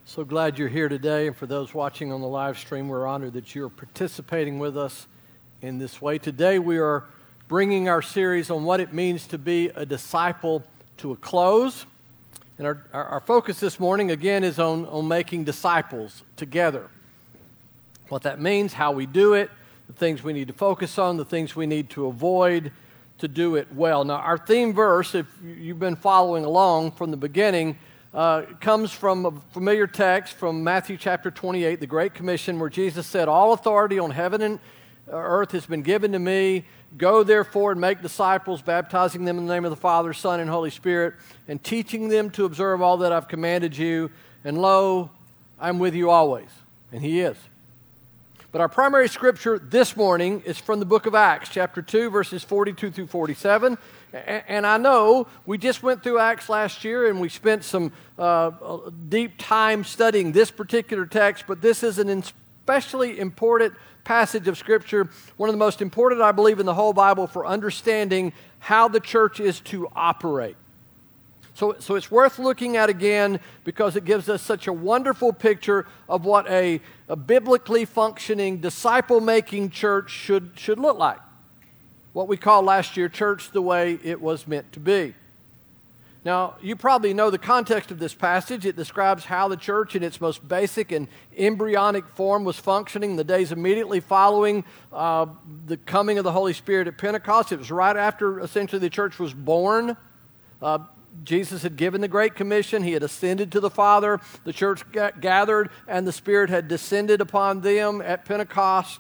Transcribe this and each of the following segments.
So glad you're here today, and for those watching on the live stream, we're honored that you're participating with us in this way. Today we are bringing our series on what it means to be a disciple to a close. And our focus this morning, again, is on making disciples together. What that means, how we do it, the things we need to focus on, the things we need to avoid to do it well. Now, our theme verse, if you've been following along from the beginning, comes from a familiar text from Matthew chapter 28, the Great Commission, where Jesus said, "All authority on heaven and earth has been given to me. Go therefore and make disciples, baptizing them in the name of the Father, Son, and Holy Spirit, and teaching them to observe all that I've commanded you. And lo, I'm with you always." And He is. But our primary scripture this morning is from the book of Acts, chapter 2, verses 42 through 47. And I know we just went through Acts last year, and we spent some deep time studying this particular text, but this is an especially important passage of Scripture, one of the most important, I believe, in the whole Bible for understanding how the church is to operate. So it's worth looking at again because it gives us such a wonderful picture of what a biblically functioning, disciple-making church should look like. What we called last year, church the way it was meant to be. Now, you probably know the context of this passage. It describes how the church in its most basic and embryonic form was functioning in the days immediately following the coming of the Holy Spirit at Pentecost. It was right after, essentially, the church was born. Jesus had given the Great Commission. He had ascended to the Father. The church gathered, and the Spirit had descended upon them at Pentecost.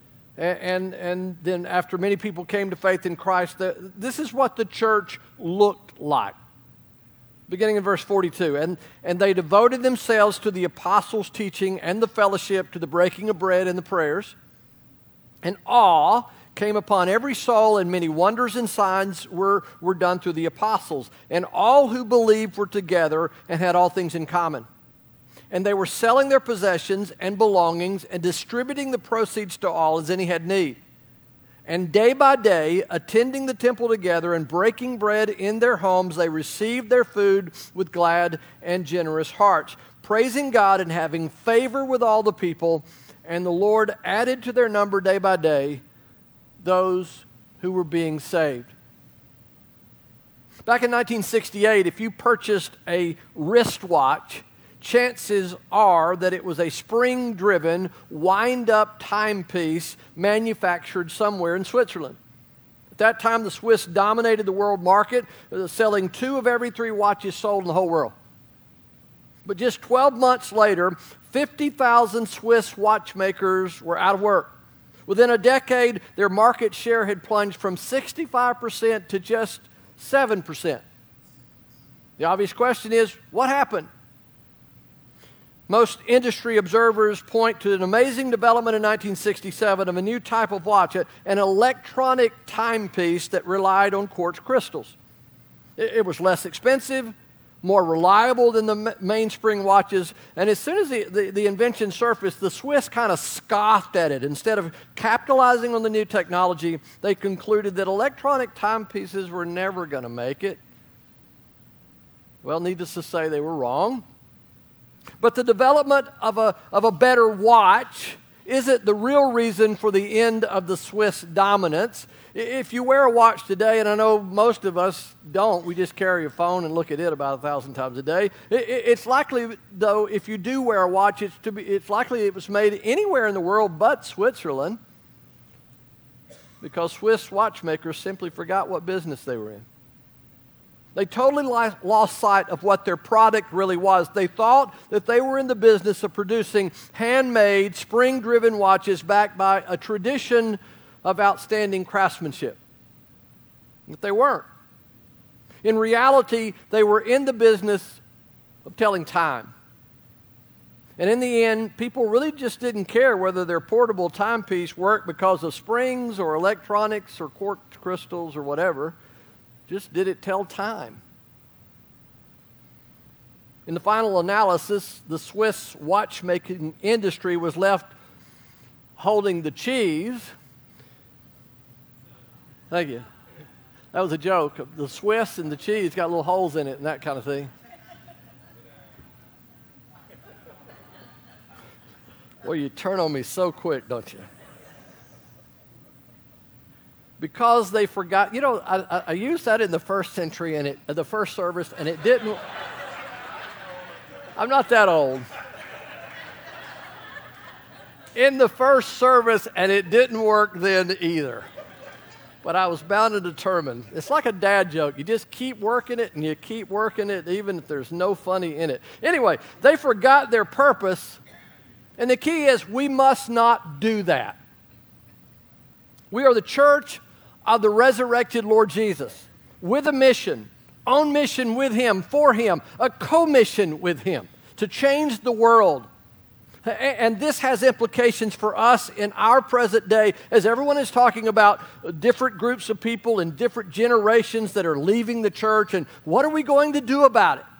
And then after many people came to faith in Christ, this is what the church looked like. Beginning in verse 42, and they devoted themselves to the apostles' teaching and the fellowship, to the breaking of bread and the prayers. And awe came upon every soul, and many wonders and signs were done through the apostles. And all who believed were together and had all things in common. And they were selling their possessions and belongings and distributing the proceeds to all as any had need. And day by day, attending the temple together and breaking bread in their homes, they received their food with glad and generous hearts, praising God and having favor with all the people. And the Lord added to their number day by day those who were being saved. Back in 1968, if you purchased a wristwatch, chances are that it was a spring-driven, wind-up timepiece manufactured somewhere in Switzerland. At that time, the Swiss dominated the world market, selling 2 of every 3 watches sold in the whole world. But just 12 months later, 50,000 Swiss watchmakers were out of work. Within a decade, their market share had plunged from 65% to just 7%. The obvious question is, what happened? Most industry observers point to an amazing development in 1967 of a new type of watch, an electronic timepiece that relied on quartz crystals. It was less expensive, more reliable than the mainspring watches, and as soon as the invention surfaced, the Swiss kind of scoffed at it. Instead of capitalizing on the new technology, they concluded that electronic timepieces were never going to make it. Well, needless to say, they were wrong. But the development of a better watch isn't the real reason for the end of the Swiss dominance. If you wear a watch today, and I know most of us don't, we just carry a phone and look at it about 1,000 times a day. It's likely, though, if you do wear a watch, it's likely it was made anywhere in the world but Switzerland, because Swiss watchmakers simply forgot what business they were in. They totally lost sight of what their product really was. They thought that they were in the business of producing handmade, spring-driven watches backed by a tradition of outstanding craftsmanship. But they weren't. In reality, they were in the business of telling time. And in the end, people really just didn't care whether their portable timepiece worked because of springs or electronics or quartz crystals or whatever. Just did it tell time? In the final analysis, the Swiss watchmaking industry was left holding the cheese. Thank you. That was a joke. The Swiss and the cheese got little holes in it and that kind of thing. Well, you turn on me so quick, don't you? Because they forgot. You know, I used that in the first century and the first service, and it didn't. I'm not that old. In the first service, and it didn't work then either. But I was bound and determined. It's like a dad joke. You just keep working it, and you keep working it, even if there's no funny in it. Anyway, they forgot their purpose, and the key is we must not do that. We are the church of the resurrected Lord Jesus, with a mission, on mission with Him, for Him, a co-mission with Him, to change the world. And this has implications for us in our present day, as everyone is talking about different groups of people and different generations that are leaving the church, and what are we going to do about it?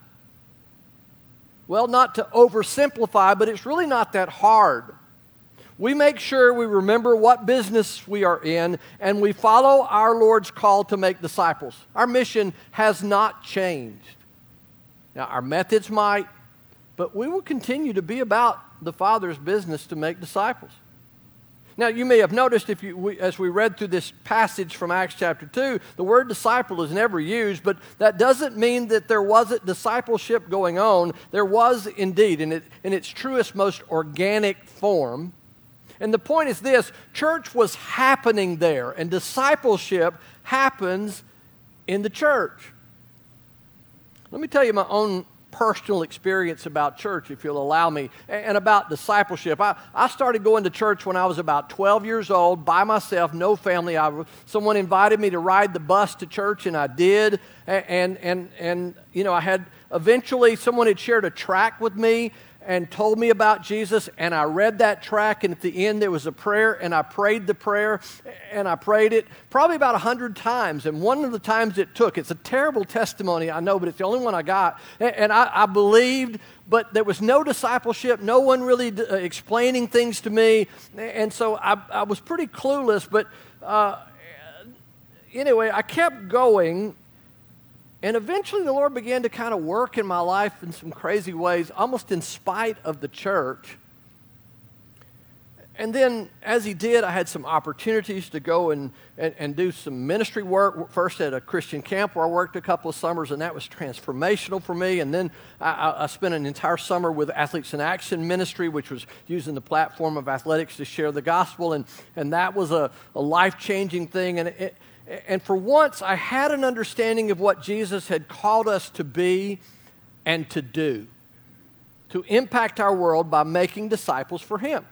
Well, not to oversimplify, but it's really not that hard. We make sure we remember what business we are in, and we follow our Lord's call to make disciples. Our mission has not changed. Now, our methods might, but we will continue to be about the Father's business to make disciples. Now, you may have noticed as we read through this passage from Acts chapter 2, the word disciple is never used, but that doesn't mean that there wasn't discipleship going on. There was indeed, in its truest, most organic form. And the point is this: church was happening there, and discipleship happens in the church. Let me tell you my own personal experience about church, if you'll allow me, and about discipleship. I started going to church when I was about 12 years old, by myself, no family. Someone invited me to ride the bus to church, and I did. And you know, I had eventually someone had shared a tract with me and told me about Jesus, and I read that tract, and at the end there was a prayer, and I prayed the prayer, and I prayed it probably about 100 times, and one of the times it took, it's a terrible testimony, I know, but it's the only one I got, and I believed, but there was no discipleship, no one really explaining things to me, and so I was pretty clueless, but anyway, I kept going. And eventually the Lord began to kind of work in my life in some crazy ways, almost in spite of the church. And then as He did, I had some opportunities to go and do some ministry work, first at a Christian camp where I worked a couple of summers, and that was transformational for me. And then I spent an entire summer with Athletes in Action Ministry, which was using the platform of athletics to share the gospel, and that was a life-changing thing. And for once, I had an understanding of what Jesus had called us to be and to do, to impact our world by making disciples for Him.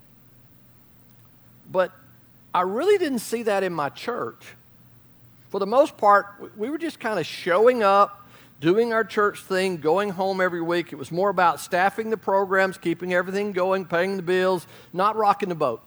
But I really didn't see that in my church. For the most part, we were just kind of showing up, doing our church thing, going home every week. It was more about staffing the programs, keeping everything going, paying the bills, not rocking the boat.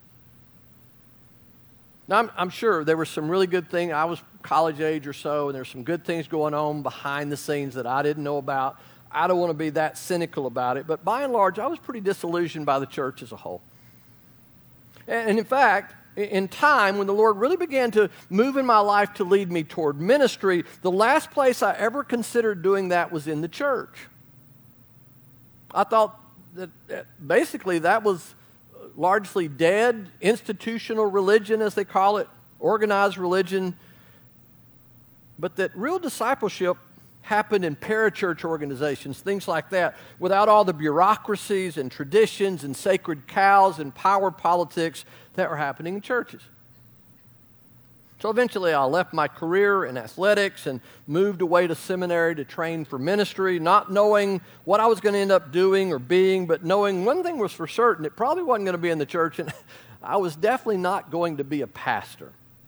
Now, I'm sure there were some really good things. I was college age or so, and there's some good things going on behind the scenes that I didn't know about. I don't want to be that cynical about it, but by and large, I was pretty disillusioned by the church as a whole. And in fact, in time, when the Lord really began to move in my life to lead me toward ministry, the last place I ever considered doing that was in the church. I thought that basically that was largely dead, institutional religion, as they call it, organized religion, but that real discipleship happened in parachurch organizations, things like that, without all the bureaucracies and traditions and sacred cows and power politics that were happening in churches. So eventually I left my career in athletics and moved away to seminary to train for ministry, not knowing what I was going to end up doing or being, but knowing one thing was for certain: it probably wasn't going to be in the church, and I was definitely not going to be a pastor.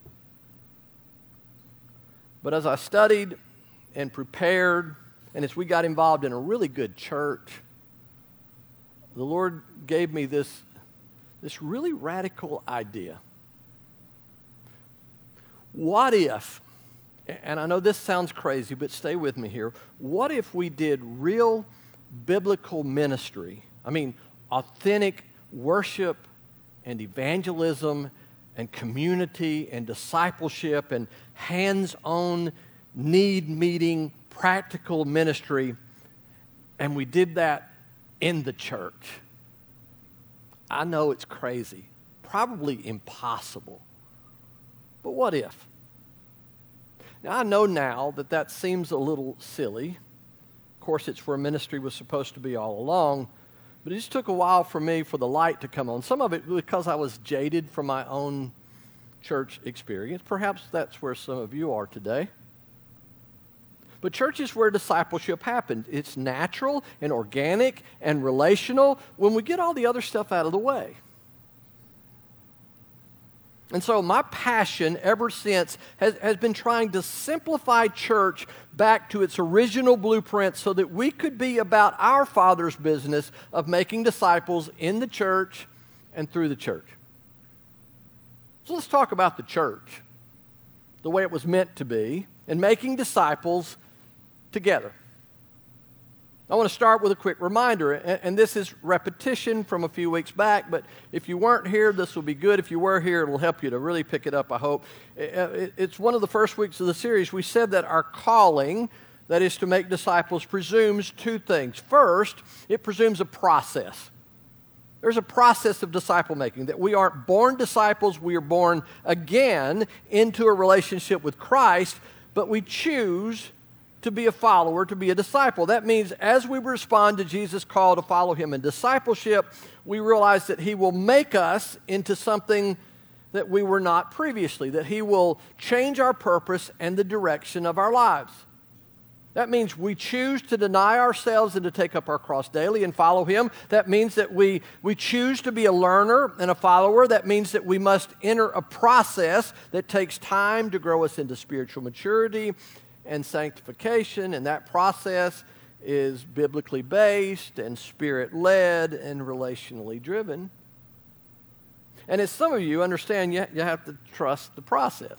But as I studied and prepared, and as we got involved in a really good church, the Lord gave me this really radical idea. What if, and I know this sounds crazy, but stay with me here, what if we did real biblical ministry? I mean, authentic worship and evangelism and community and discipleship and hands-on, need-meeting, practical ministry, and we did that in the church. I know it's crazy, probably impossible. But what if? Now, I know now that seems a little silly. Of course, it's where ministry was supposed to be all along, but it just took a while for me for the light to come on. Some of it because I was jaded from my own church experience. Perhaps that's where some of you are today. But church is where discipleship happens. It's natural and organic and relational when we get all the other stuff out of the way. And so my passion ever since has been trying to simplify church back to its original blueprint so that we could be about our Father's business of making disciples in the church and through the church. So let's talk about the church, the way it was meant to be, and making disciples together. I want to start with a quick reminder, and this is repetition from a few weeks back, but if you weren't here, this will be good. If you were here, it'll help you to really pick it up, I hope. It's one of the first weeks of the series. We said that our calling, that is to make disciples, presumes two things. First, it presumes a process. There's a process of disciple making, that we aren't born disciples, we are born again into a relationship with Christ, but we choose to be a follower, to be a disciple. That means as we respond to Jesus' call to follow him in discipleship, we realize that he will make us into something that we were not previously, that he will change our purpose and the direction of our lives. That means we choose to deny ourselves and to take up our cross daily and follow him. That means that we choose to be a learner and a follower. That means that we must enter a process that takes time to grow us into spiritual maturity and sanctification, and that process is biblically based and spirit-led and relationally driven. And as some of you understand, you have to trust the process.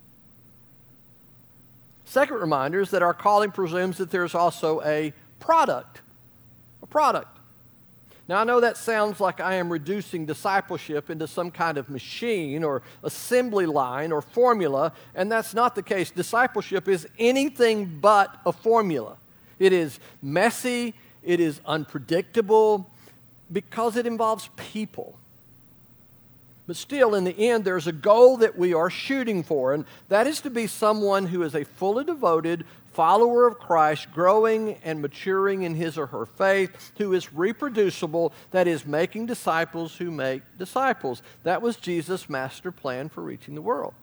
Second reminder is that our calling presumes that there's also a product. A product. Now, I know that sounds like I am reducing discipleship into some kind of machine or assembly line or formula, and that's not the case. Discipleship is anything but a formula. It is messy, it is unpredictable, because it involves people. But still, in the end, there's a goal that we are shooting for, and that is to be someone who is a fully devoted follower of Christ, growing and maturing in his or her faith, who is reproducible, that is, making disciples who make disciples. That was Jesus' master plan for reaching the world.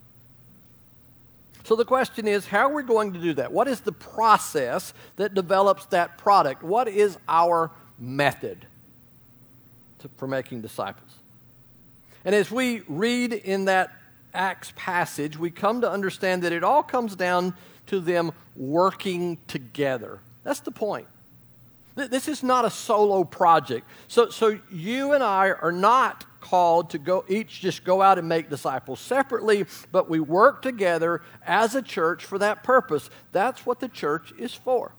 So the question is, how are we going to do that? What is the process that develops that product? What is our method for making disciples? And as we read in that Acts passage, we come to understand that it all comes down to them working together. That's the point. This is not a solo project. So you and I are not called to each just go out and make disciples separately, but we work together as a church for that purpose. That's what the church is for.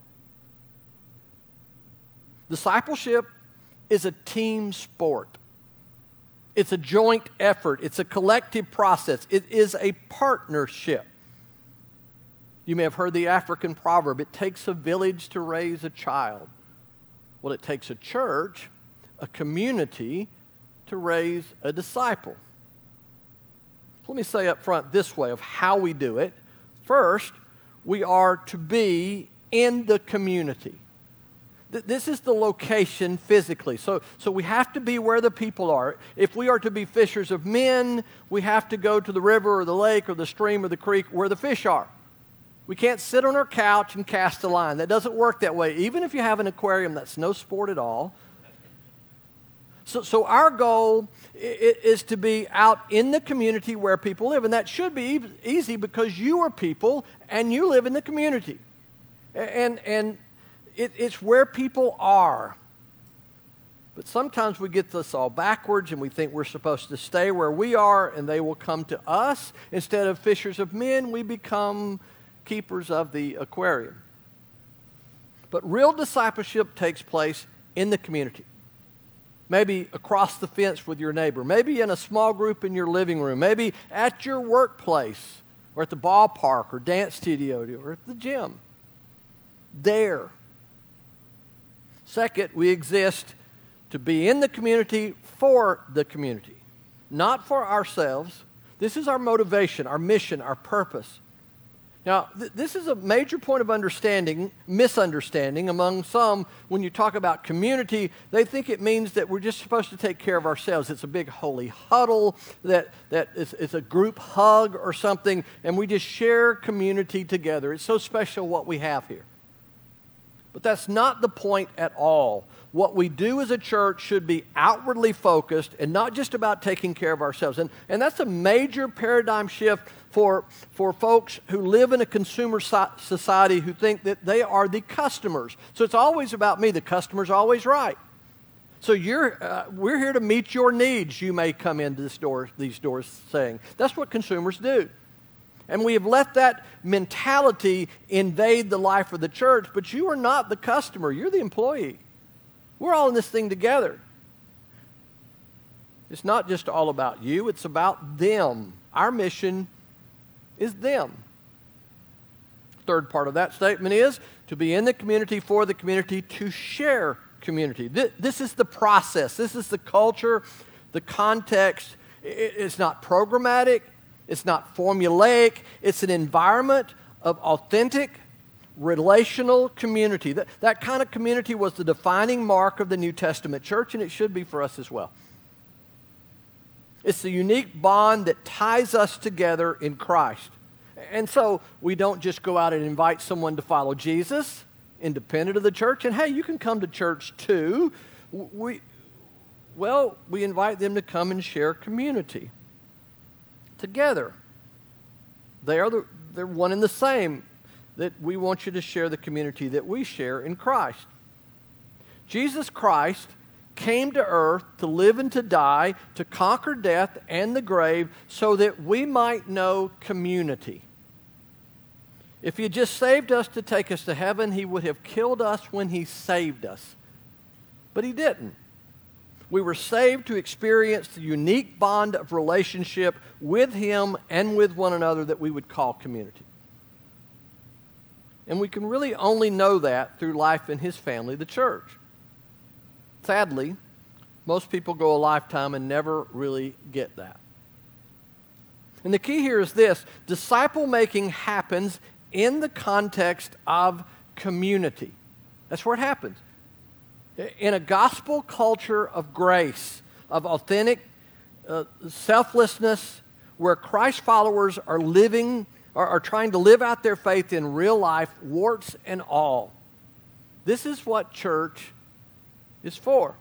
Discipleship is a team sport. It's a joint effort. It's a collective process. It is a partnership. You may have heard the African proverb, it takes a village to raise a child. Well, it takes a church, a community, to raise a disciple. Let me say up front this way of how we do it. First, we are to be in the community. This is the location physically. So we have to be where the people are. If we are to be fishers of men, we have to go to the river or the lake or the stream or the creek where the fish are. We can't sit on our couch and cast a line. That doesn't work that way. Even if you have an aquarium, that's no sport at all. So our goal is to be out in the community where people live. And that should be easy because you are people and you live in the community. And it's where people are. But sometimes we get this all backwards and we think we're supposed to stay where we are and they will come to us. Instead of fishers of men, we become keepers of the aquarium. But real discipleship takes place in the community. Maybe across the fence with your neighbor. Maybe in a small group in your living room. Maybe at your workplace or at the ballpark or dance studio or at the gym. There. Second, we exist to be in the community for the community, not for ourselves. This is our motivation, our mission, our purpose. Now, this is a major point of misunderstanding among some. When you talk about community, they think it means that we're just supposed to take care of ourselves. It's a big holy huddle, that it's a group hug or something, and we just share community together. It's so special what we have here. But that's not the point at all. What we do as a church should be outwardly focused and not just about taking care of ourselves. And that's a major paradigm shift for folks who live in a consumer society who think that they are the customers. So it's always about me. The customer's always right. So we're here to meet your needs, you may come into these doors saying. That's what consumers do. And we have let that mentality invade the life of the church, but you are not the customer. You're the employee. We're all in this thing together. It's not just all about you. It's about them. Our mission is them. Third part of that statement is to be in the community, for the community, to share community. This is the process. This is the culture, the context. It's not programmatic. It's not formulaic. It's an environment of authentic, relational community. That kind of community was the defining mark of the New Testament church, and it should be for us as well. It's the unique bond that ties us together in Christ. And so we don't just go out and invite someone to follow Jesus, independent of the church, and hey, you can come to church too. We invite them to come and share community together. They're one and the same, that we want you to share the community that we share in Christ. Jesus Christ came to earth to live and to die, to conquer death and the grave, so that we might know community. If he had just saved us to take us to heaven, he would have killed us when he saved us. But he didn't. We were saved to experience the unique bond of relationship with him and with one another that we would call community. And we can really only know that through life in his family, the church. Sadly, most people go a lifetime and never really get that. And the key here is this: disciple making happens in the context of community. That's where it happens. In a gospel culture of grace, of authentic selflessness, where Christ followers are trying to live out their faith in real life, warts and all. This is what church is for.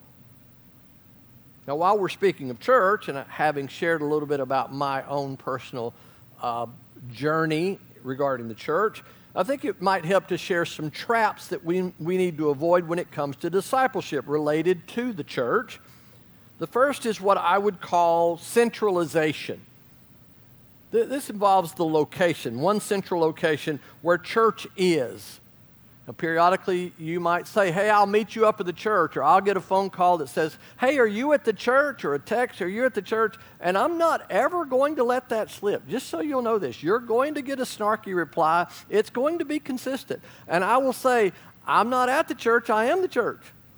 Now, while we're speaking of church, and having shared a little bit about my own personal journey regarding the church, I think it might help to share some traps that we need to avoid when it comes to discipleship related to the church. The first is what I would call centralization. This involves the location, one central location where church is. Now, periodically, you might say, hey, I'll meet you up at the church, or I'll get a phone call that says, hey, are you at the church? Or a text, are you at the church? And I'm not ever going to let that slip. Just so you'll know this, you're going to get a snarky reply. It's going to be consistent. And I will say, I'm not at the church, I am the church.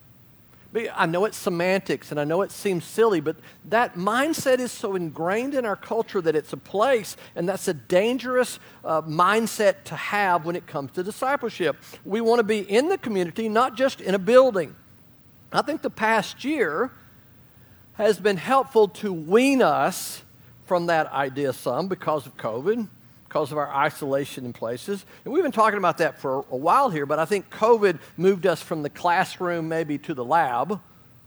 I know it's semantics, and I know it seems silly, but that mindset is so ingrained in our culture that it's a place, and that's a dangerous mindset to have when it comes to discipleship. We want to be in the community, not just in a building. I think the past year has been helpful to wean us from that idea some because of COVID, because of our isolation in places. And we've been talking about that for a while here, but I think COVID moved us from the classroom maybe to the lab.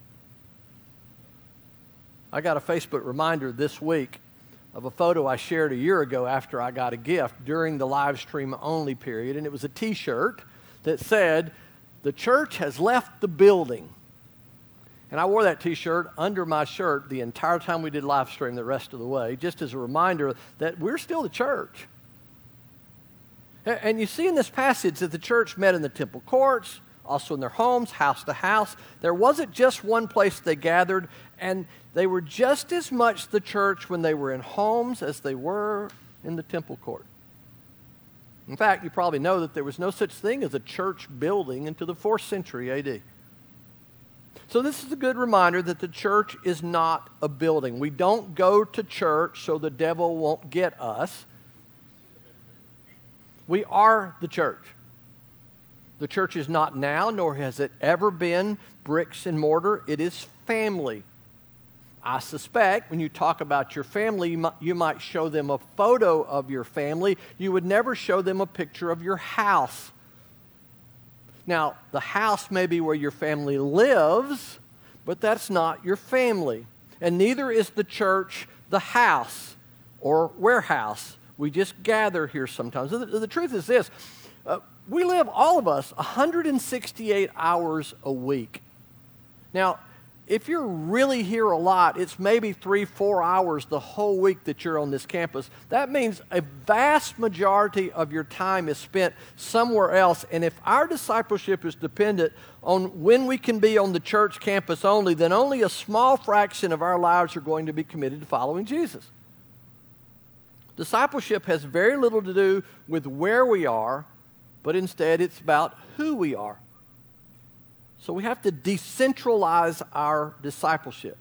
I got a Facebook reminder this week of a photo I shared a year ago after I got a gift during the live stream only period, and it was a t-shirt that said, "The church has left the building." And I wore that t-shirt under my shirt the entire time we did live stream the rest of the way, just as a reminder that we're still the church. And you see in this passage that the church met in the temple courts, also in their homes, house to house. There wasn't just one place they gathered, and they were just as much the church when they were in homes as they were in the temple court. In fact, you probably know that there was no such thing as a church building until the 4th century AD. So this is a good reminder that the church is not a building. We don't go to church so the devil won't get us. We are the church. The church is not now, nor has it ever been bricks and mortar. It is family. I suspect when you talk about your family, you might show them a photo of your family. You would never show them a picture of your house. Now, the house may be where your family lives, but that's not your family. And neither is the church the house or warehouse. We just gather here sometimes. The truth is this. We live, all of us, 168 hours a week. Now, if you're really here a lot, it's maybe 3-4 hours the whole week that you're on this campus. That means a vast majority of your time is spent somewhere else. And if our discipleship is dependent on when we can be on the church campus only, then only a small fraction of our lives are going to be committed to following Jesus. Discipleship has very little to do with where we are, but instead it's about who we are. So we have to decentralize our discipleship.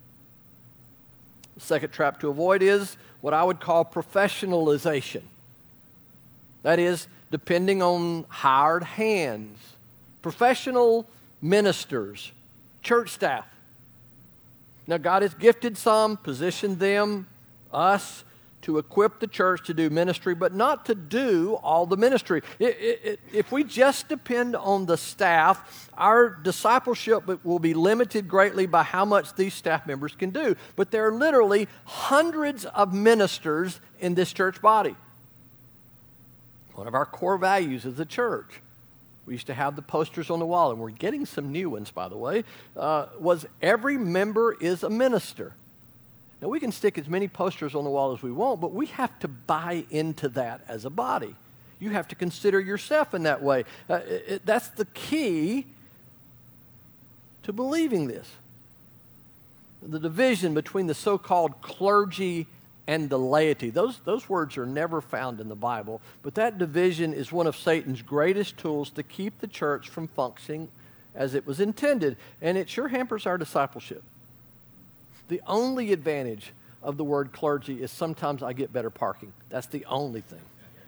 The second trap to avoid is what I would call professionalization. That is, depending on hired hands, professional ministers, church staff. Now, God has gifted some, positioned them, us, to equip the church to do ministry, but not to do all the ministry. If we just depend on the staff, our discipleship will be limited greatly by how much these staff members can do. But there are literally hundreds of ministers in this church body. One of our core values as a church, we used to have the posters on the wall, and we're getting some new ones, by the way, was every member is a minister. Now, we can stick as many posters on the wall as we want, but we have to buy into that as a body. You have to consider yourself in that way. That's the key to believing this. The division between the so-called clergy and the laity, those words are never found in the Bible, but that division is one of Satan's greatest tools to keep the church from functioning as it was intended, and it sure hampers our discipleship. The only advantage of the word clergy is sometimes I get better parking. That's the only thing.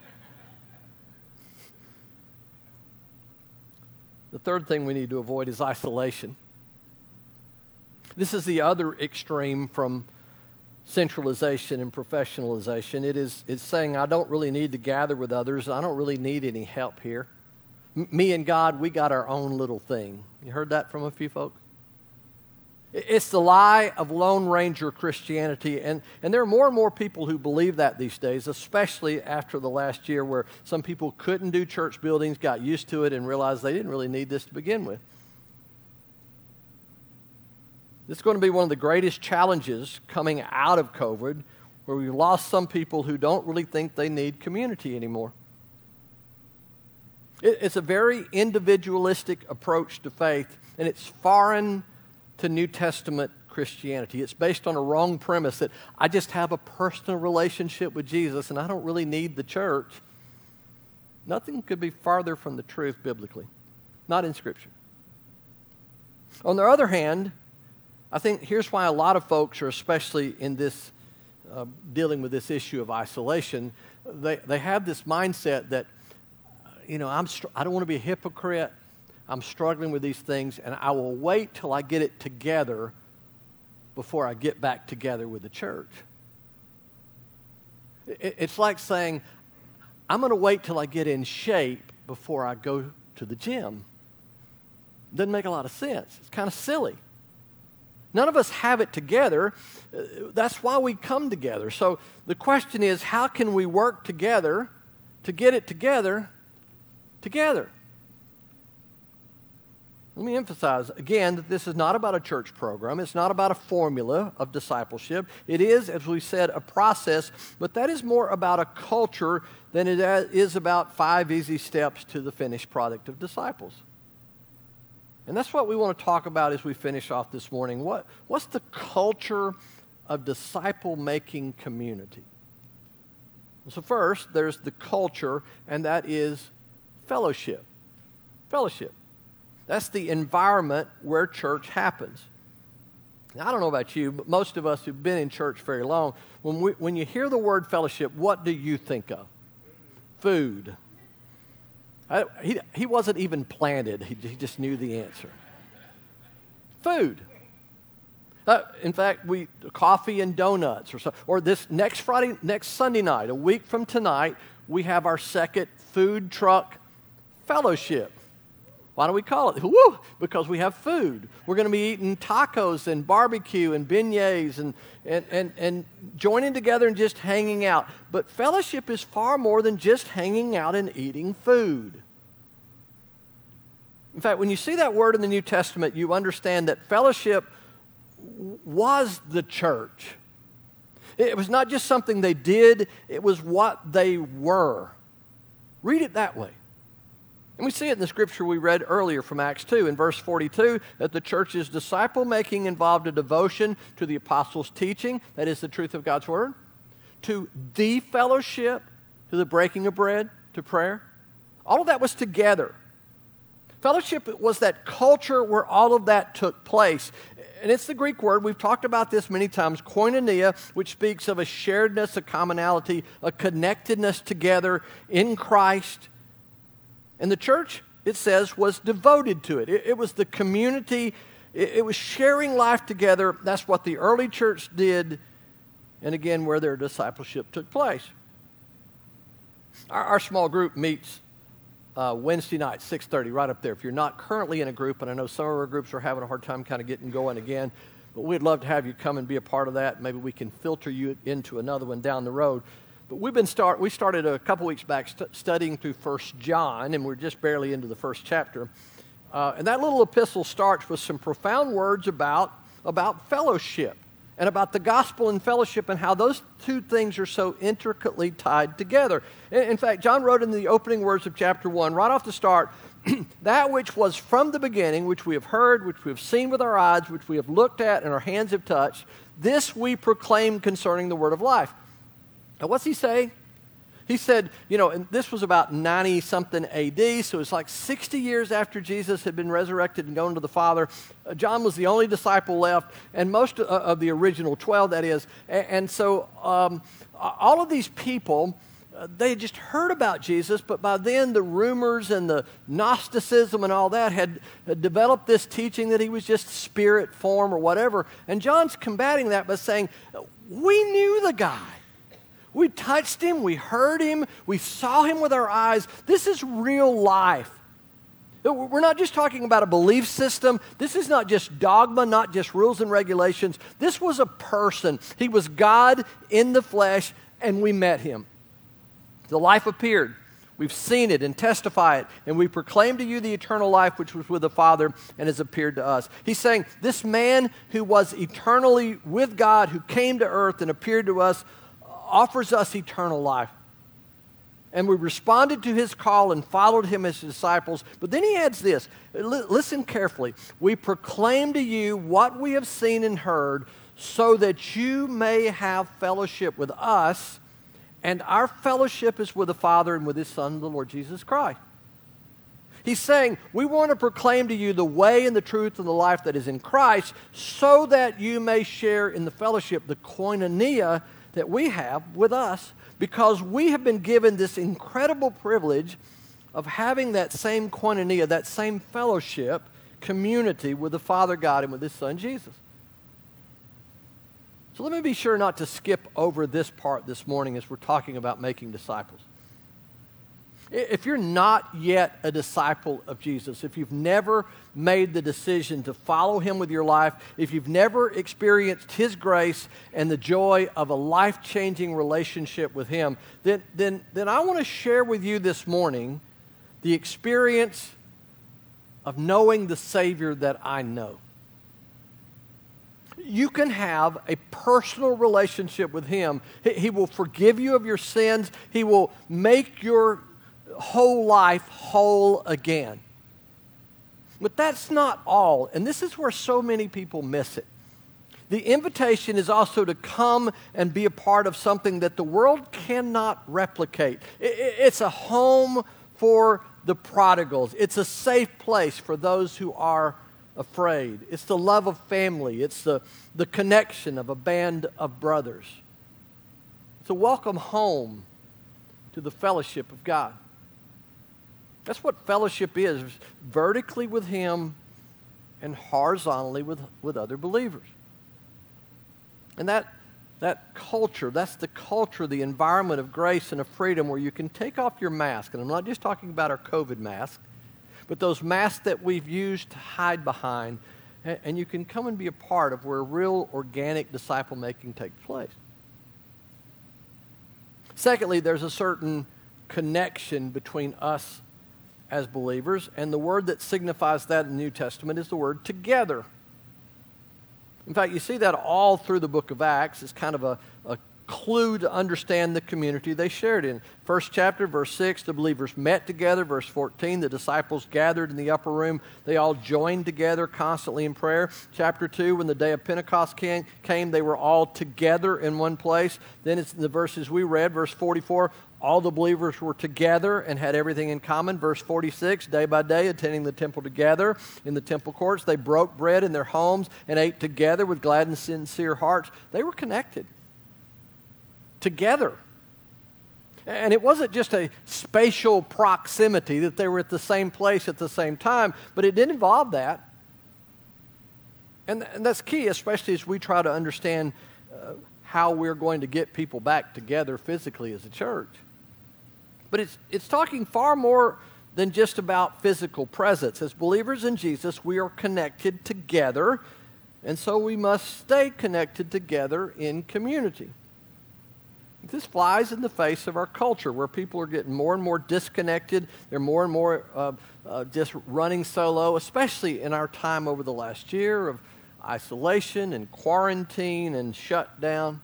The third thing we need to avoid is isolation. This is the other extreme from centralization and professionalization. It's saying I don't really need to gather with others. I don't really need any help here. Me and God, we got our own little thing. You heard that from a few folks? It's the lie of Lone Ranger Christianity, and there are more and more people who believe that these days, especially after the last year where some people couldn't do church buildings, got used to it, and realized they didn't really need this to begin with. This is going to be one of the greatest challenges coming out of COVID, where we've lost some people who don't really think they need community anymore. It's a very individualistic approach to faith, and it's foreign to New Testament Christianity. It's based on a wrong premise that I just have a personal relationship with Jesus and I don't really need the church. Nothing could be farther from the truth biblically, not in Scripture. On the other hand, I think here's why a lot of folks are, especially in this dealing with this issue of isolation, they have this mindset that, I don't want to be a hypocrite. I'm struggling with these things, and I will wait till I get it together before I get back together with the church. It's like saying, I'm going to wait till I get in shape before I go to the gym. Doesn't make a lot of sense. It's kind of silly. None of us have it together. That's why we come together. So the question is, how can we work together to get it together? Let me emphasize again that this is not about a church program. It's not about a formula of discipleship. It is, as we said, a process, but that is more about a culture than it is about 5 easy steps to the finished product of disciples. And that's what we want to talk about as we finish off this morning. What's the culture of disciple-making community? So first, there's the culture, and that is fellowship. Fellowship. That's the environment where church happens. Now, I don't know about you, but most of us who've been in church very long, when you hear the word fellowship, what do you think of? Food. He wasn't even planted. He just knew the answer. Food. In fact, coffee and donuts, or this next Sunday night, a week from tonight, we have our second food truck fellowship. Why do we call it? Woo! Because we have food. We're going to be eating tacos and barbecue and beignets and joining together and just hanging out. But fellowship is far more than just hanging out and eating food. In fact, when you see that word in the New Testament, you understand that fellowship was the church. It was not just something they did, it was what they were. Read it that way. And we see it in the scripture we read earlier from Acts 2 in verse 42, that the church's disciple-making involved a devotion to the apostles' teaching, that is the truth of God's word, to the fellowship, to the breaking of bread, to prayer. All of that was together. Fellowship was that culture where all of that took place. And it's the Greek word, we've talked about this many times, koinonia, which speaks of a sharedness, a commonality, a connectedness together in Christ. And the church, it says, was devoted to it. It was the community. It was sharing life together. That's what the early church did, and again, where their discipleship took place. Our small group meets Wednesday night, 6:30, right up there. If you're not currently in a group, and I know some of our groups are having a hard time kind of getting going again, but we'd love to have you come and be a part of that. Maybe we can filter you into another one down the road. But we started a couple weeks back studying through 1 John, and we're just barely into the first chapter. And that little epistle starts with some profound words about fellowship and about the gospel and fellowship and how those two things are so intricately tied together. In fact, John wrote in the opening words of chapter 1, right off the start, that which was from the beginning, which we have heard, which we have seen with our eyes, which we have looked at and our hands have touched, this we proclaim concerning the word of life. Now, what's he saying? He said, and this was about 90-something AD, so it's like 60 years after Jesus had been resurrected and gone to the Father. John was the only disciple left, and most of the original 12, that is. And so all of these people, they had just heard about Jesus, but by then the rumors and the Gnosticism and all that had developed this teaching that he was just spirit form or whatever. And John's combating that by saying, we knew the guy. We touched him, we heard him, we saw him with our eyes. This is real life. We're not just talking about a belief system. This is not just dogma, not just rules and regulations. This was a person. He was God in the flesh, and we met him. The life appeared. We've seen it and testify it, and we proclaim to you the eternal life which was with the Father and has appeared to us. He's saying this man who was eternally with God, who came to earth and appeared to us, offers us eternal life. And we responded to his call and followed him as disciples. But then he adds this. Listen carefully. We proclaim to you what we have seen and heard so that you may have fellowship with us. And our fellowship is with the Father and with his Son, the Lord Jesus Christ. He's saying, we want to proclaim to you the way and the truth and the life that is in Christ so that you may share in the fellowship, the koinonia that we have with us, because we have been given this incredible privilege of having that same koinonia, that same fellowship, community with the Father God and with his Son Jesus. So let me be sure not to skip over this part this morning as we're talking about making disciples. If you're not yet a disciple of Jesus, if you've never made the decision to follow him with your life, if you've never experienced his grace and the joy of a life-changing relationship with him, then I want to share with you this morning the experience of knowing the Savior that I know. You can have a personal relationship with him. He will forgive you of your sins. He will make your whole life whole again. But that's not all, and this is where so many people miss it. The invitation is also to come and be a part of something that the world cannot replicate. It's a home for the prodigals. It's a safe place for those who are afraid. It's the love of family. It's the connection of a band of brothers. It's a welcome home to the fellowship of God. That's what fellowship is, vertically with Him and horizontally with other believers. And that culture, that's the culture, the environment of grace and of freedom where you can take off your mask. And I'm not just talking about our COVID mask, but those masks that we've used to hide behind, and you can come and be a part of where real organic disciple making takes place. Secondly, there's a certain connection between us as believers, and the word that signifies that in the New Testament is the word together. In fact, you see that all through the book of Acts. It's kind of a clue to understand the community they shared in. First chapter, verse 6, the believers met together. Verse 14, the disciples gathered in the upper room. They all joined together constantly in prayer. Chapter 2, when the day of Pentecost came, they were all together in one place. Then it's the verses we read, verse 44, all the believers were together and had everything in common. Verse 46, day by day, attending the temple together in the temple courts. They broke bread in their homes and ate together with glad and sincere hearts. They were connected together. And it wasn't just a spatial proximity that they were at the same place at the same time, but it did involve that. And that's key, especially as we try to understand how we're going to get people back together physically as a church. But it's talking far more than just about physical presence. As believers in Jesus, we are connected together, and so we must stay connected together in community. This flies in the face of our culture, where people are getting more and more disconnected. They're more and more just running solo, especially in our time over the last year of isolation and quarantine and shutdown.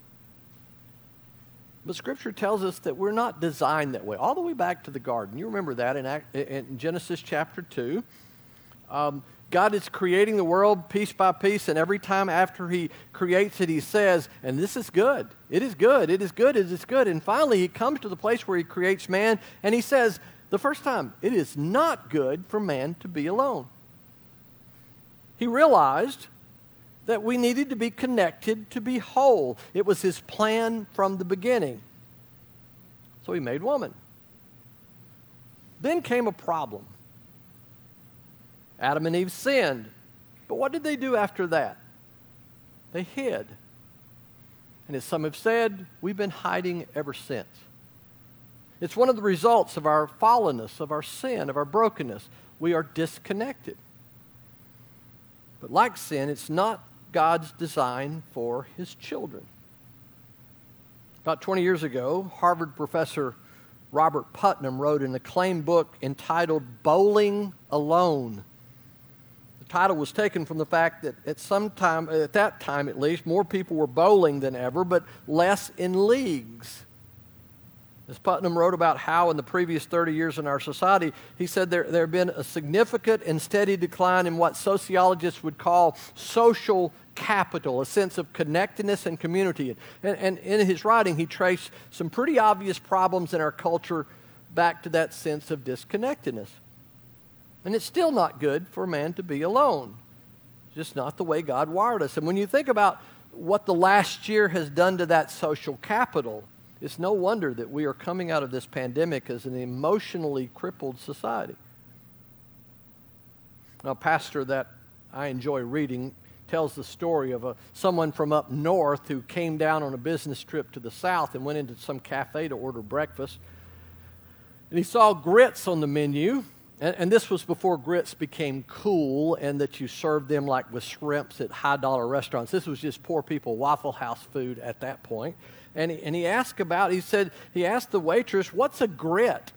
But Scripture tells us that we're not designed that way. All the way back to the garden. You remember that in Genesis chapter 2. God is creating the world piece by piece, and every time after He creates it, He says, and this is good. It is good. It is good. It is good. And finally, He comes to the place where He creates man, and He says, the first time, it is not good for man to be alone. He realized that we needed to be connected to be whole. It was His plan from the beginning. So He made woman. Then came a problem. Adam and Eve sinned. But what did they do after that? They hid. And as some have said, we've been hiding ever since. It's one of the results of our fallenness, of our sin, of our brokenness. We are disconnected. But like sin, it's not God's design for His children. About 20 years ago, Harvard professor Robert Putnam wrote an acclaimed book entitled Bowling Alone. The title was taken from the fact that at that time at least, more people were bowling than ever, but less in leagues. As Putnam wrote about how in the previous 30 years in our society, he said there had been a significant and steady decline in what sociologists would call social capital, a sense of connectedness and community. And in his writing, he traced some pretty obvious problems in our culture back to that sense of disconnectedness. And it's still not good for man to be alone. It's just not the way God wired us. And when you think about what the last year has done to that social capital, it's no wonder that we are coming out of this pandemic as an emotionally crippled society. Now, a pastor that I enjoy reading tells the story of someone from up north who came down on a business trip to the south and went into some cafe to order breakfast. And he saw grits on the menu, and this was before grits became cool and that you served them like with shrimps at high-dollar restaurants. This was just poor people Waffle House food at that point. And he asked the waitress, "What's a grit?"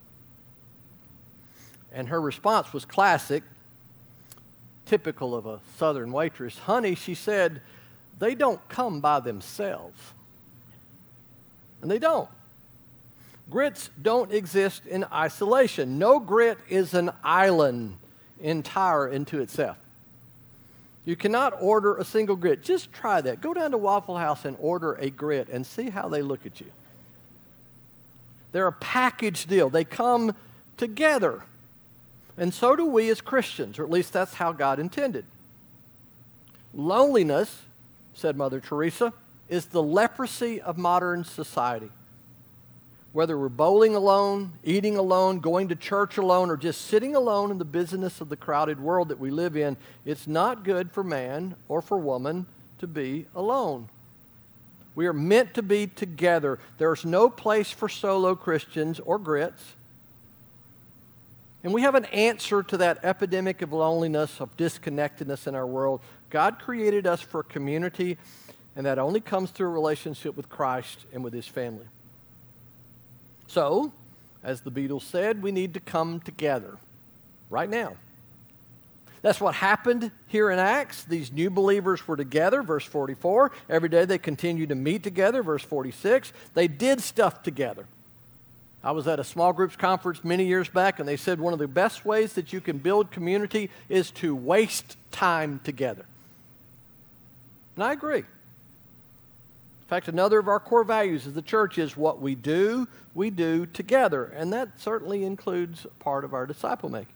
And her response was classic, typical of a southern waitress. "Honey," she said, "they don't come by themselves." And they don't. Grits don't exist in isolation. No grit is an island entire into itself. You cannot order a single grit. Just try that. Go down to Waffle House and order a grit and see how they look at you. They're a package deal. They come together. And so do we as Christians, or at least that's how God intended. Loneliness, said Mother Teresa, is the leprosy of modern society. Whether we're bowling alone, eating alone, going to church alone, or just sitting alone in the busyness of the crowded world that we live in, it's not good for man or for woman to be alone. We are meant to be together. There's no place for solo Christians or grits. And we have an answer to that epidemic of loneliness, of disconnectedness in our world. God created us for community, and that only comes through a relationship with Christ and with His family. So, as the Beatles said, we need to come together right now. That's what happened here in Acts. These new believers were together, verse 44. Every day they continued to meet together, verse 46. They did stuff together. I was at a small groups conference many years back, and they said one of the best ways that you can build community is to waste time together. And I agree. In fact, another of our core values as the church is what we do together. And that certainly includes part of our disciple making.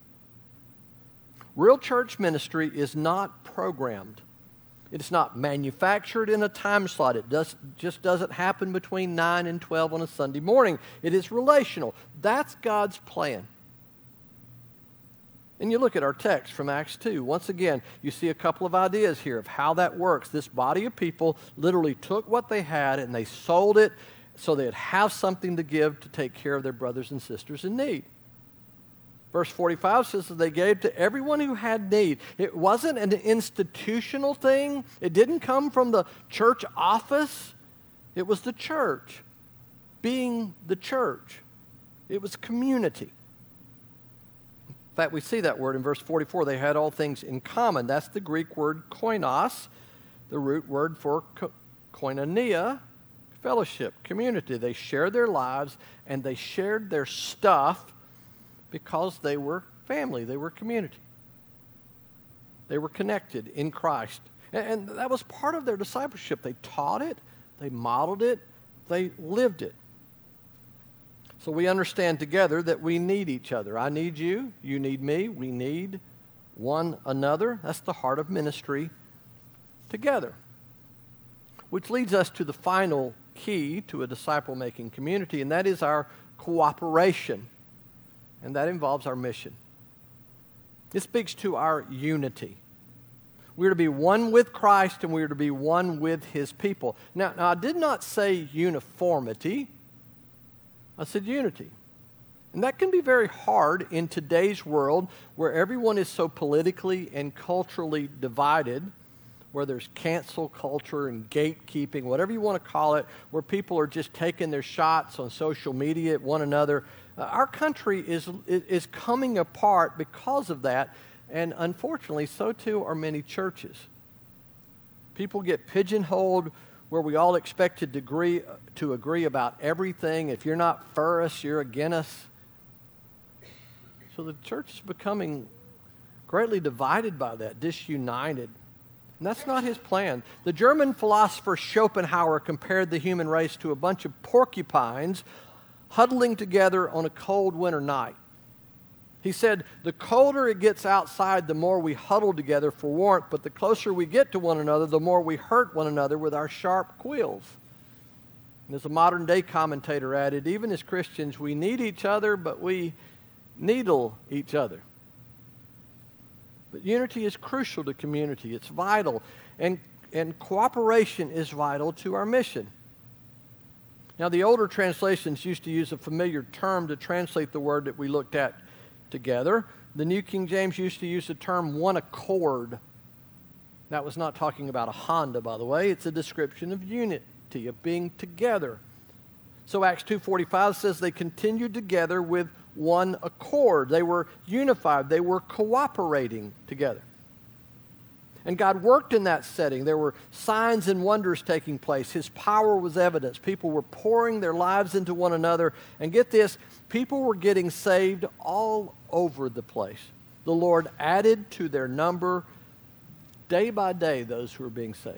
Real church ministry is not programmed. It's not manufactured in a time slot. It just doesn't happen between 9 and 12 on a Sunday morning. It is relational. That's God's plan. And you look at our text from Acts 2. Once again, you see a couple of ideas here of how that works. This body of people literally took what they had and they sold it so they'd have something to give to take care of their brothers and sisters in need. Verse 45 says that they gave to everyone who had need. It wasn't an institutional thing. It didn't come from the church office. It was the church being the church. It was community. In fact, we see that word in verse 44. They had all things in common. That's the Greek word koinos, the root word for koinonia, fellowship, community. They shared their lives and they shared their stuff because they were family, they were community. They were connected in Christ. And that was part of their discipleship. They taught it, they modeled it, they lived it. So we understand together that we need each other. I need you, you need me, we need one another. That's the heart of ministry together. Which leads us to the final key to a disciple-making community, and that is our cooperation. And that involves our mission. It speaks to our unity. We are to be one with Christ and we are to be one with His people. Now I did not say uniformity. I said unity. And that can be very hard in today's world where everyone is so politically and culturally divided, where there's cancel culture and gatekeeping, whatever you want to call it, where people are just taking their shots on social media at one another. Our country is coming apart because of that, and unfortunately, so too are many churches. People get pigeonholed where we all expected to agree about everything. If you're not for us, you're against us. So the church is becoming greatly divided by that, disunited. And that's not His plan. The German philosopher Schopenhauer compared the human race to a bunch of porcupines huddling together on a cold winter night. He said, the colder it gets outside, the more we huddle together for warmth, but the closer we get to one another, the more we hurt one another with our sharp quills. And as a modern-day commentator added, even as Christians, we need each other, but we needle each other. But unity is crucial to community. It's vital. And cooperation is vital to our mission. Now, the older translations used to use a familiar term to translate the word that we looked at together. The New King James used to use the term one accord. That was not talking about a Honda, by the way. It's a description of unity, of being together. So Acts 2:45 says they continued together with one accord. They were unified. They were cooperating together. And God worked in that setting. There were signs and wonders taking place. His power was evident. People were pouring their lives into one another. And get this, people were getting saved all over the place. The Lord added to their number day by day those who were being saved.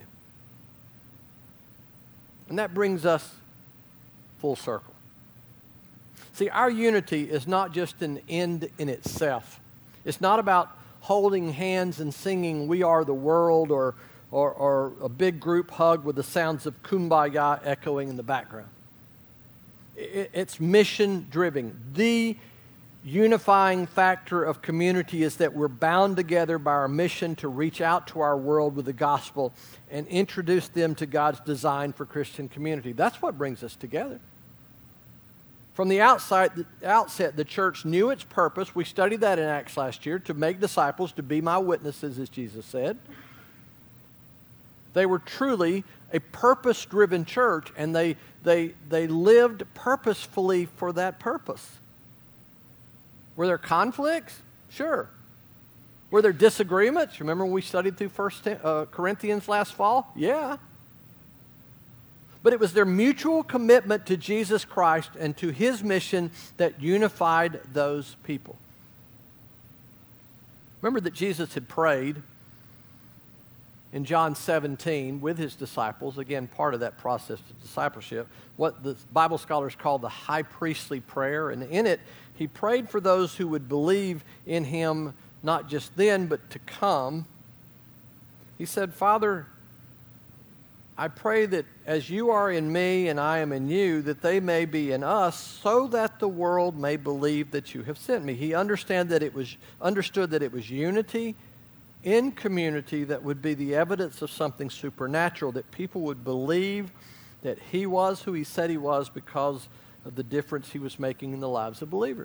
And that brings us full circle. See, our unity is not just an end in itself. It's not about holding hands and singing "We Are the World" or a big group hug with the sounds of Kumbaya echoing in the background. It's mission-driven. The unifying factor of community is that we're bound together by our mission to reach out to our world with the gospel and introduce them to God's design for Christian community. That's what brings us together. From the outset, the church knew its purpose. We studied that in Acts last year, to make disciples, to be my witnesses, as Jesus said. They were truly a purpose-driven church, and they lived purposefully for that purpose. Were there conflicts? Sure. Were there disagreements? Remember when we studied through 1 Corinthians last fall? Yeah. But it was their mutual commitment to Jesus Christ and to His mission that unified those people. Remember that Jesus had prayed in John 17 with His disciples, again, part of that process of discipleship, what the Bible scholars call the high priestly prayer. And in it, He prayed for those who would believe in Him not just then, but to come. He said, "Father, I pray that as you are in me and I am in you, that they may be in us, so that the world may believe that you have sent me." He understood that it was unity in community that would be the evidence of something supernatural, that people would believe that He was who He said He was because of the difference He was making in the lives of believers.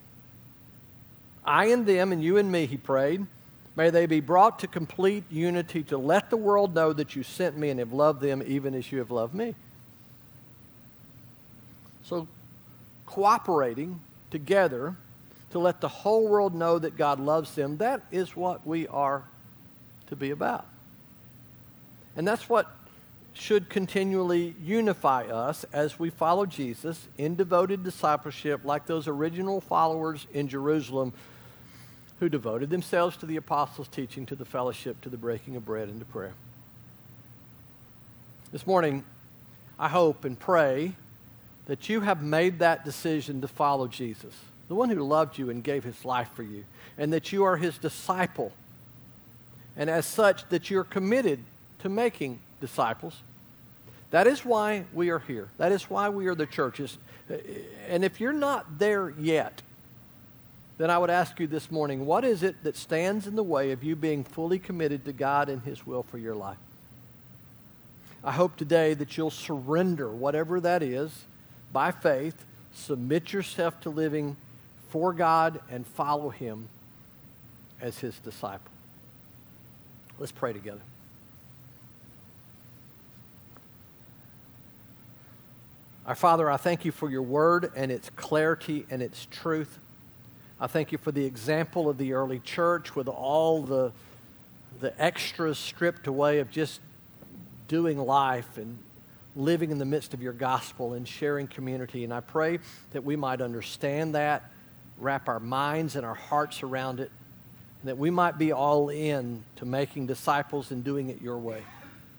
I and them and you and me, He prayed, may they be brought to complete unity to let the world know that you sent me and have loved them even as you have loved me. So cooperating together to let the whole world know that God loves them, that is what we are to be about. And that's what should continually unify us as we follow Jesus in devoted discipleship, like those original followers in Jerusalem who devoted themselves to the apostles' teaching, to the fellowship, to the breaking of bread, and to prayer. This morning, I hope and pray that you have made that decision to follow Jesus, the one who loved you and gave His life for you, and that you are His disciple, and as such, that you're committed to making disciples. That is why we are here. That is why we are the churches. And if you're not there yet, then I would ask you this morning, what is it that stands in the way of you being fully committed to God and His will for your life? I hope today that you'll surrender whatever that is by faith, submit yourself to living for God, and follow Him as His disciple. Let's pray together. Our Father, I thank You for Your word and its clarity and its truth. I thank You for the example of the early church with all the extras stripped away of just doing life and living in the midst of Your gospel and sharing community. And I pray that we might understand that, wrap our minds and our hearts around it, and that we might be all in to making disciples and doing it Your way.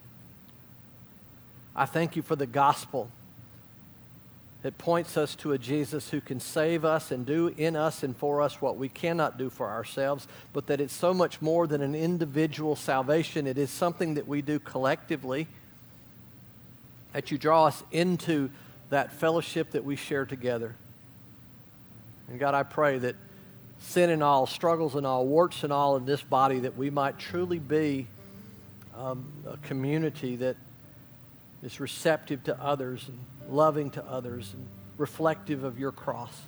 I thank You for the gospel that points us to a Jesus who can save us and do in us and for us what we cannot do for ourselves, but that it's so much more than an individual salvation. It is something that we do collectively, that You draw us into that fellowship that we share together. And God, I pray that sin and all, struggles and all, warts and all in this body, that we might truly be a community that is receptive to others and loving to others and reflective of Your cross.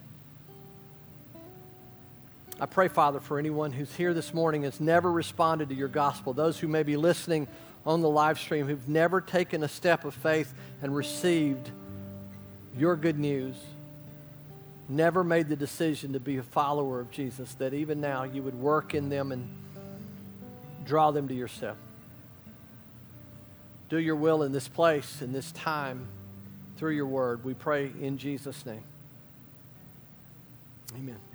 I pray, Father, for anyone who's here this morning and has never responded to Your gospel, those who may be listening on the live stream who've never taken a step of faith and received Your good news, never made the decision to be a follower of Jesus, that even now You would work in them and draw them to Yourself. Do Your will in this place, in this time, through Your word. We pray in Jesus' name. Amen.